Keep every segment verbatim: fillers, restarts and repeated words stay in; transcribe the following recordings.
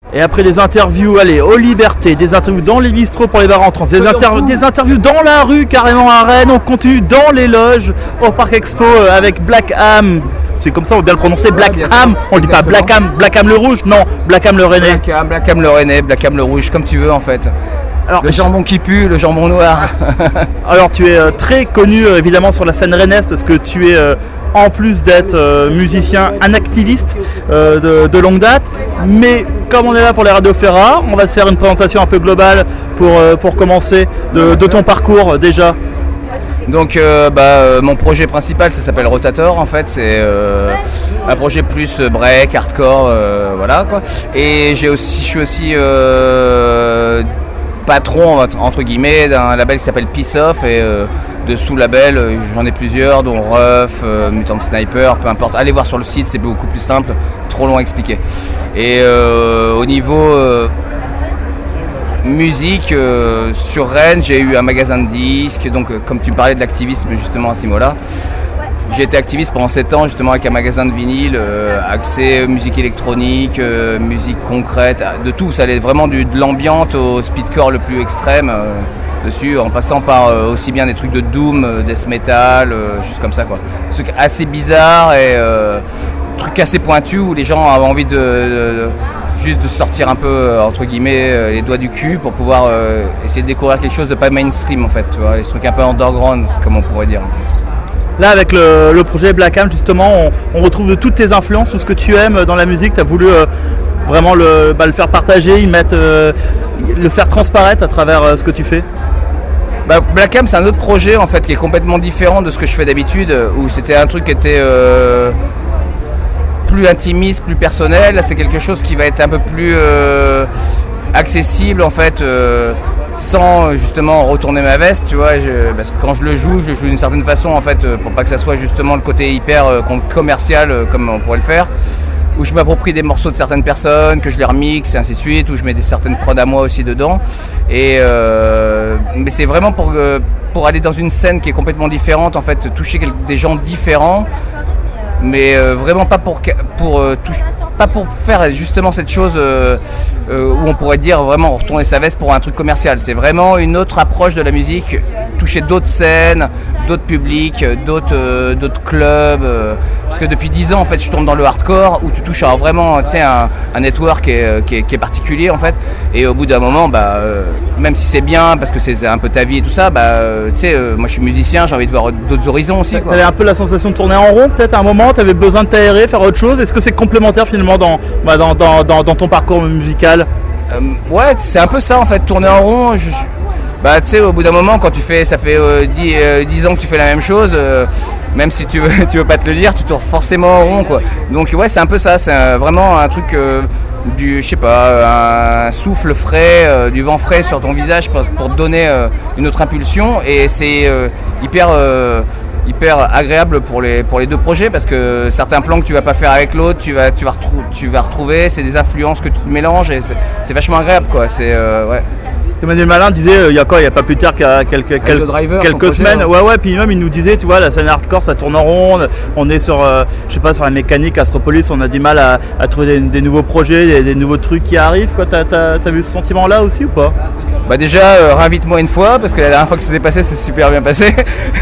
Et après des interviews, allez, aux Libertés, des interviews dans les bistrots pour les bars en trans, des, interv- des interviews dans la rue carrément à Rennes, on continue dans les loges au Parc Expo euh, avec Black Ham. C'est comme ça, on va bien le prononcer, Black ouais, Ham. On ne dit pas Black Ham, Black Ham le rouge, non, Black Ham le Rennais. Black Ham, Black Ham le Rennais, Black Ham le rouge, comme tu veux en fait. Alors, le jambon qui pue, le jambon noir. Alors tu es euh, très connu euh, évidemment sur la scène rennaise parce que tu es euh, en plus d'être euh, musicien, un activiste euh, de, de longue date. Mais comme on est là pour les radios Ferra, on va te faire une présentation un peu globale pour, euh, pour commencer de, de ton parcours euh, déjà. Donc euh, bah, euh, mon projet principal ça s'appelle Rotator en fait, c'est euh, un projet plus break, hardcore, euh, voilà quoi. Et j'ai aussi, je suis aussi euh, patron entre guillemets d'un label qui s'appelle Peace Off et euh, de sous-labels, euh, j'en ai plusieurs dont Ruff, euh, Mutant Sniper, peu importe, allez voir sur le site, c'est beaucoup plus simple, trop long à expliquer. Et euh, au niveau euh, musique, euh, sur Rennes, j'ai eu un magasin de disques, donc euh, comme tu parlais de l'activisme justement à ce niveau-là, j'ai été activiste pendant sept ans justement avec un magasin de vinyle, euh, axé musique électronique, euh, musique concrète, de tout, ça allait vraiment du, de l'ambiante au speedcore le plus extrême euh, dessus, en passant par euh, aussi bien des trucs de doom, euh, death metal, euh, juste comme ça quoi. Des trucs assez bizarres et euh, trucs assez pointus où les gens avaient envie de, de, de juste de sortir un peu entre guillemets les doigts du cul pour pouvoir euh, essayer de découvrir quelque chose de pas mainstream en fait, tu vois, des trucs un peu underground comme on pourrait dire en fait. Là avec le, le projet Black Ham justement, on, on retrouve toutes tes influences, tout ce que tu aimes dans la musique, tu as voulu euh, vraiment le, bah, le faire partager, y mettre, euh, le faire transparaître à travers euh, ce que tu fais. Bah, Black Ham c'est un autre projet en fait qui est complètement différent de ce que je fais d'habitude, où c'était un truc qui était euh, plus intimiste, plus personnel. Là c'est quelque chose qui va être un peu plus euh, accessible en fait, euh, sans justement retourner ma veste, tu vois, je, parce que quand je le joue, je joue d'une certaine façon en fait, pour pas que ça soit justement le côté hyper euh, commercial euh, comme on pourrait le faire, où je m'approprie des morceaux de certaines personnes, que je les remixe et ainsi de suite, où je mets des certaines prods à moi aussi dedans. Et euh, mais c'est vraiment pour, euh, pour aller dans une scène qui est complètement différente, en fait, toucher des gens différents, mais euh, vraiment pas pour, pour, euh, toucher, pas pour faire justement cette chose euh, euh, où on pourrait dire vraiment retourner sa veste pour un truc commercial. C'est vraiment une autre approche de la musique, toucher d'autres scènes, d'autres publics, d'autres, euh, d'autres clubs. Euh, parce que depuis dix ans en fait je tourne dans le hardcore où tu touches à vraiment tu sais, un, un network qui est, qui, est, qui est particulier en fait. Et au bout d'un moment, bah, euh, même si c'est bien parce que c'est un peu ta vie et tout ça, bah, euh, tu sais, euh, moi je suis musicien, j'ai envie de voir d'autres horizons aussi. Tu avais un peu la sensation de tourner en rond peut-être à un moment, tu avais besoin de t'aérer, faire autre chose. Est-ce que c'est complémentaire finalement dans, bah, dans, dans, dans, dans ton parcours musical? euh, Ouais, c'est un peu ça en fait, tourner en rond. Je, bah tu sais, au bout d'un moment quand tu fais, ça fait euh, dix, euh, dix ans que tu fais la même chose, euh, même si tu veux, tu veux pas te le dire, tu tournes forcément en rond quoi. Donc ouais, c'est un peu ça, c'est un, vraiment un truc euh, du, je sais pas, un souffle frais, euh, du vent frais sur ton visage pour, pour te donner euh, une autre impulsion, et c'est euh, hyper euh, hyper agréable pour les, pour les deux projets, parce que certains plans que tu vas pas faire avec l'autre, tu vas, tu vas, retrou- tu vas retrouver, c'est des influences que tu te mélanges, et c'est, c'est vachement agréable quoi. C'est euh, ouais. Emmanuel Malin disait euh, il y a quoi, il y a pas plus tard qu'à quelques, quelques, Driver, quelques semaines, ouais ouais, puis même il nous disait, tu vois, la scène hardcore ça tourne en rond, on est sur, euh, je sais pas, sur la mécanique Astropolis, on a du mal à, à trouver des, des nouveaux projets, des, des nouveaux trucs qui arrivent, quoi. T'as, t'as, t'as vu ce sentiment là aussi ou pas? Bah déjà, euh, réinvite-moi une fois, parce que la dernière fois que ça s'est passé, c'est super bien passé.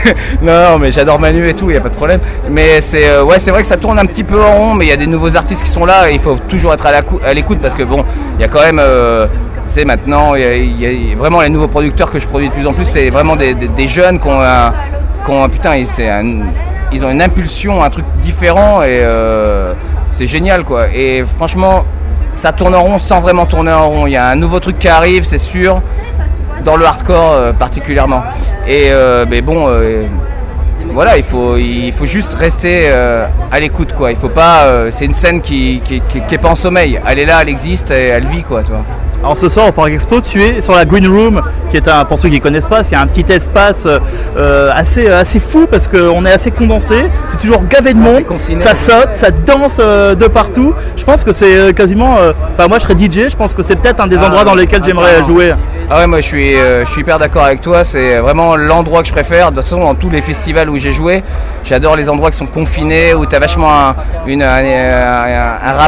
non, non, mais j'adore Manu et tout, il n'y a pas de problème. Mais c'est, euh, ouais, c'est vrai que ça tourne un petit peu en rond, mais il y a des nouveaux artistes qui sont là, et il faut toujours être à, la cou- à l'écoute, parce que bon, il y a quand même, euh, tu sais, maintenant, il y, y a vraiment les nouveaux producteurs que je produis de plus en plus, c'est vraiment des, des, des jeunes qui ont un, qui ont un putain, c'est un, ils ont une impulsion, un truc différent, et euh, c'est génial, quoi. Et franchement, ça tourne en rond sans vraiment tourner en rond. Il y a un nouveau truc qui arrive, c'est sûr, dans le hardcore euh, particulièrement. Et euh, mais bon, euh, voilà, il faut, il faut juste rester euh, à l'écoute, quoi. Il faut pas, euh, c'est une scène qui, qui, qui, qui est pas en sommeil. Elle est là, elle existe, et elle vit, quoi, tu vois. Alors ce soir au Parc Expo, tu es sur la Green Room, qui est un, pour ceux qui ne connaissent pas, c'est un petit espace euh, assez, assez fou parce qu'on est assez condensé, c'est toujours gavé de monde, ça saute, ça danse euh, de partout. Je pense que c'est quasiment, euh, enfin moi je serais D J, je pense que c'est peut-être un des endroits dans lesquels j'aimerais jouer. Ah ouais, moi je suis, euh, je suis hyper d'accord avec toi, c'est vraiment l'endroit que je préfère. De toute façon, dans tous les festivals où j'ai joué, j'adore les endroits qui sont confinés, où tu as vachement un, une, un, un, un rapport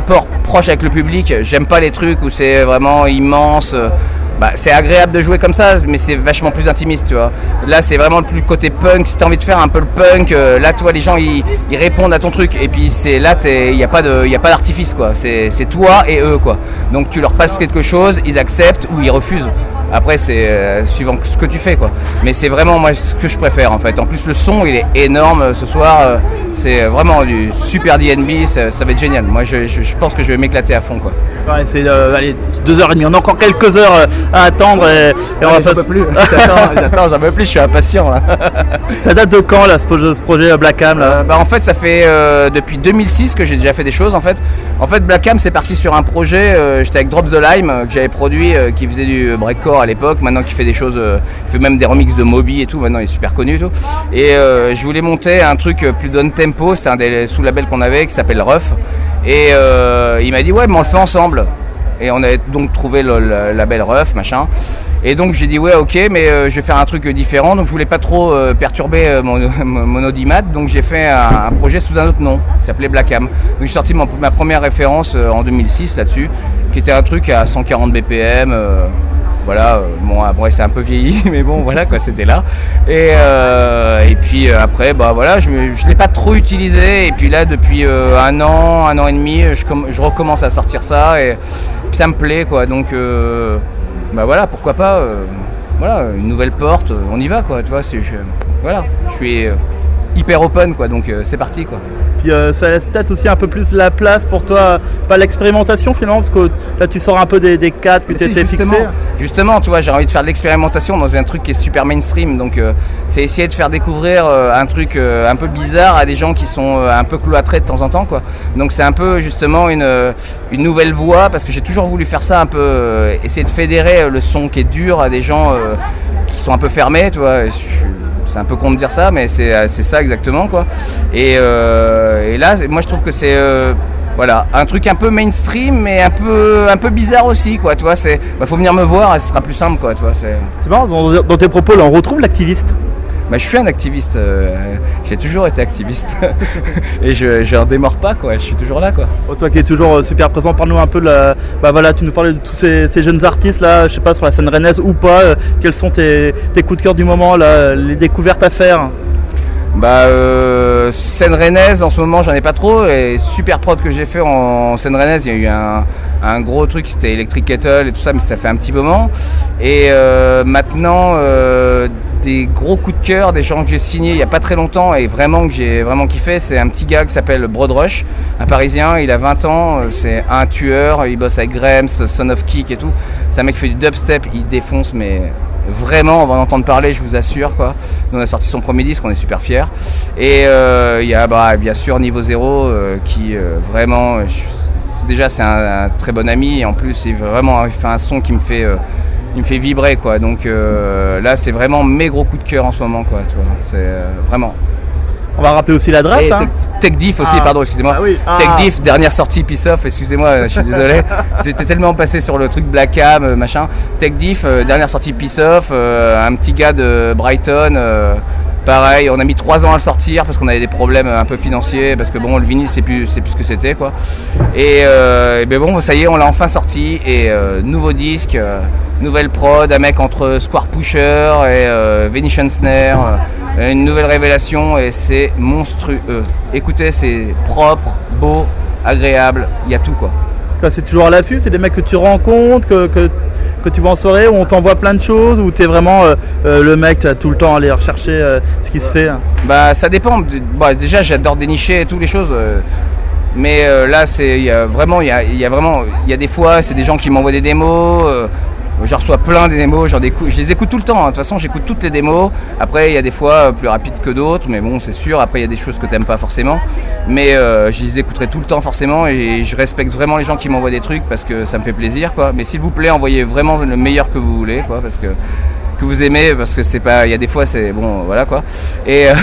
proche avec le public. J'aime pas les trucs où c'est vraiment immense. Bah, c'est agréable de jouer comme ça, mais c'est vachement plus intimiste, tu vois. Là, c'est vraiment le plus côté punk. Si t'as envie de faire un peu le punk, euh, là, toi, les gens, ils, ils répondent à ton truc. Et puis, c'est là, il n'y a pas de, y a pas d'artifice, quoi. C'est toi et eux, quoi. Donc, tu leur passes quelque chose, ils acceptent ou ils refusent. Après, c'est euh, suivant ce que tu fais, quoi. Mais c'est vraiment moi ce que je préfère, en fait. En plus, le son, il est énorme ce soir. Euh, c'est vraiment du super D and B. Ça, ça va être génial. Moi, je, je, je pense que je vais m'éclater à fond, quoi. Ouais, c'est euh, allez, deux heures et demie. On a encore quelques heures euh, à attendre. Et, et on va j'en peux plus. J'attends, j'en peux plus. Je suis impatient, là. Ça date de quand, là, ce projet, ce projet Blackam, là euh, bah, en fait, ça fait euh, depuis deux mille six que j'ai déjà fait des choses, en fait. En fait, Blackam, c'est parti sur un projet. Euh, J'étais avec Drop the Lime, euh, que j'avais produit, euh, qui faisait du breakcore à l'époque, maintenant qui fait des choses, euh, il fait même des remixes de Moby et tout, maintenant il est super connu et tout. Et euh, je voulais monter un truc plus down tempo, c'était un des sous-labels qu'on avait qui s'appelle Rough. Et euh, il m'a dit ouais mais on le fait ensemble. Et on avait donc trouvé le, le label Rough, machin. Et donc j'ai dit ouais ok mais euh, je vais faire un truc différent, donc je voulais pas trop euh, perturber euh, mon, mon audimat, donc j'ai fait un, un projet sous un autre nom qui s'appelait Blackam. Donc j'ai sorti mon, ma première référence euh, en deux mille six là-dessus, qui était un truc à cent quarante B P M. Euh, Voilà, euh, bon après c'est un peu vieilli, mais bon voilà quoi, c'était là. Et, euh, et puis euh, après, bah voilà, je ne l'ai pas trop utilisé. Et puis là, depuis euh, un an, un an et demi, je, je recommence à sortir ça et puis ça me plaît quoi. Donc euh, bah voilà, pourquoi pas, euh, voilà, une nouvelle porte, on y va quoi. Tu vois, c'est je, voilà, je suis euh, hyper open quoi, donc euh, c'est parti quoi. Puis euh, ça laisse peut-être aussi un peu plus la place pour toi, pas l'expérimentation finalement, parce que là tu sors un peu des, des cadres que tu étais fixé. Justement, tu vois, j'ai envie de faire de l'expérimentation dans un truc qui est super mainstream, donc euh, c'est essayer de faire découvrir euh, un truc euh, un peu bizarre à des gens qui sont euh, un peu cloîtrés de temps en temps, quoi. Donc c'est un peu justement une, une nouvelle voie, parce que j'ai toujours voulu faire ça un peu, euh, essayer de fédérer le son qui est dur à des gens euh, qui sont un peu fermés, tu vois. C'est un peu con de dire ça, mais c'est ça exactement quoi. Et, euh, et là, moi je trouve que c'est euh, voilà, un truc un peu mainstream, mais un peu, un peu bizarre aussi quoi. Tu vois, c'est, bah, faut venir me voir et ce sera plus simple quoi. Tu vois, c'est marrant. Dans, dans tes propos, là, on retrouve l'activiste. Bah, je suis un activiste, euh, j'ai toujours été activiste et je n'en démords pas quoi, je suis toujours là quoi. Oh, toi qui es toujours euh, super présent, parle-nous un peu de la, bah voilà, tu nous parlais de tous ces, ces jeunes artistes là, je sais pas sur la scène rennaise ou pas, euh, quels sont tes, tes coups de cœur du moment là, les découvertes à faire? Bah euh, scène rennaise en ce moment j'en ai pas trop, et super prod que j'ai fait en, en scène rennaise, il y a eu un, un gros truc, c'était Electric Kettle et tout ça, mais ça fait un petit moment. Et euh, maintenant euh, des gros coups de cœur, des gens que j'ai signés il n'y a pas très longtemps et vraiment que j'ai vraiment kiffé, c'est un petit gars qui s'appelle Broad Rush, un parisien, il a vingt ans, c'est un tueur, il bosse avec Grams, Son of Kick et tout. C'est un mec qui fait du dubstep, il défonce mais vraiment, on va en entendre parler, je vous assure quoi. Nous, on a sorti son premier disque, on est super fiers. Et il euh, y a bah, bien sûr Niveau Zéro euh, qui euh, vraiment, je, déjà c'est un, un très bon ami et en plus il, vraiment, il fait un son qui me fait, euh, il me fait vibrer quoi. Donc euh, là c'est vraiment mes gros coups de cœur en ce moment quoi. C'est euh, vraiment. On va rappeler aussi l'adresse. Hein. Tech Diff aussi, ah. pardon, excusez-moi. Ah oui. ah. Tech Diff, dernière sortie Piece Off, excusez-moi, je suis désolé. J'étais tellement passé sur le truc Blackam, machin. Tech Diff, euh, dernière sortie Piece Off, euh, un petit gars de Brighton. Euh, pareil, on a mis trois ans à le sortir parce qu'on avait des problèmes un peu financiers, parce que bon, le vinyle c'est plus, c'est plus ce que c'était quoi. Et, euh, et ben bon, ça y est, on l'a enfin sorti et euh, nouveau disque, euh, nouvelle prod, un mec entre Square Pusher et euh, Venetian Snare. Euh, Une nouvelle révélation et c'est monstrueux. Écoutez, c'est propre, beau, agréable, il y a tout quoi. C'est toujours à l'affût, c'est des mecs que tu rencontres, que, que, que tu vas en soirée, où on t'envoie plein de choses, où tu es vraiment euh, euh, le mec, tu as tout le temps à aller rechercher euh, ce qui se fait. Bah ça dépend. Bah, déjà j'adore dénicher toutes les choses. Euh, mais euh, là c'est il y a vraiment il y a, y a vraiment il y a des fois c'est des gens qui m'envoient des démos. Euh, Je reçois plein de démos, genre des coups, je les écoute tout le temps, hein. De toute façon j'écoute toutes les démos. Après il y a des fois plus rapides que d'autres, mais bon c'est sûr, après il y a des choses que tu n'aimes pas forcément. Mais euh, je les écouterai tout le temps forcément et je respecte vraiment les gens qui m'envoient des trucs parce que ça me fait plaisir quoi. Mais s'il vous plaît envoyez vraiment le meilleur que vous voulez quoi, parce que que vous aimez, parce que c'est pas, il y a des fois c'est bon voilà quoi. Et euh,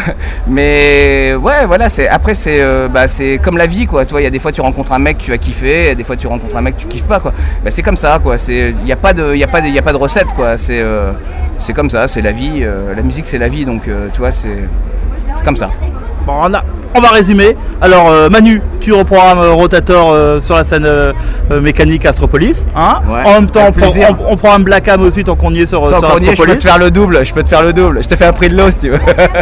mais ouais voilà, c'est après c'est euh, bah c'est comme la vie quoi, tu vois, il y a des fois tu rencontres un mec tu vas kiffer, et des fois tu rencontres un mec tu kiffes pas quoi. Bah c'est comme ça quoi, c'est il y a pas de il y a pas de il y a pas de recette quoi, c'est euh, c'est comme ça, c'est la vie, euh, la musique c'est la vie, donc euh, tu vois c'est c'est comme ça. Bon, on, a, on va résumer. Alors euh, Manu, tu reprogrammes euh, Rotator euh, sur la scène euh, euh, mécanique Astropolis. Hein Ouais, en même temps, on, avec prend, plaisir. on, on prend un Black Ham aussi tant qu'on y est sur, Tant sur qu'on y est, je Astropolis. peux te faire le double, je peux te faire le double. Je te fais un prix de l'eau si tu veux.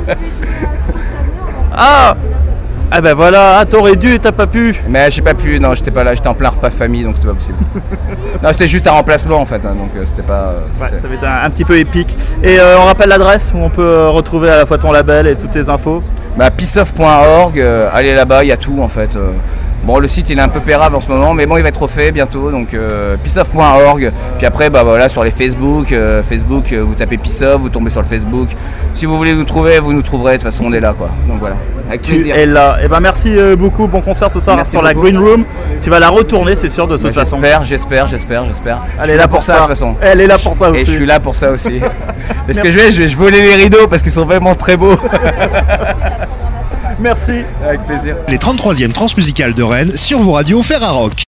Ah Ah ben voilà, ah, t'aurais dû et t'as pas pu. Mais j'ai pas pu, non, j'étais pas là, j'étais en plein repas famille, donc c'est pas possible. Non, c'était juste un remplacement en fait, hein, donc euh, c'était pas. Euh, Ouais, c'était- ça va être un, un petit peu épique. Et euh, on rappelle l'adresse où on peut euh, retrouver à la fois ton label et toutes tes infos. Bah, peaceof point org, euh, allez là-bas, il y a tout en fait. euh. Bon, le site il est un peu pérable en ce moment, mais bon, il va être refait bientôt, donc euh, peaceof point org. Puis après, bah voilà, sur les Facebook, euh, Facebook, euh, vous tapez Peaceof, vous tombez sur le Facebook. Si vous voulez nous trouver, vous nous trouverez. De toute façon, on est là, quoi. Donc voilà, avec Tu plaisir. es là. Et ben merci euh, beaucoup, bon concert ce soir Merci sur la beaucoup. Green Room. Tu vas la retourner, c'est sûr de toute Bah, façon. j'espère, j'espère, j'espère, j'espère. Je Elle suis est là pour de ça. toute façon. Elle est là pour ça aussi. Et je suis là pour ça aussi. Et ce que je vais, je vais je volais les rideaux parce qu'ils sont vraiment très beaux. Merci. Avec plaisir. Les trente-troisièmes Transmusicales de Rennes sur vos radios Ferrarock.